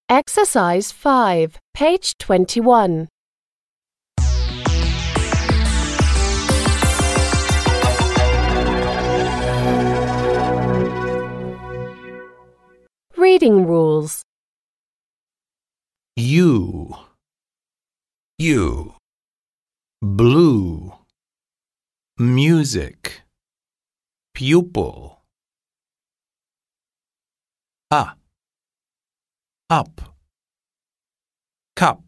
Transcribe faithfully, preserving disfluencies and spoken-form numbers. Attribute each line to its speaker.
Speaker 1: Exercise five, page twenty-one. Reading rules.
Speaker 2: You, you, blue, music, pupil, a, up, cup.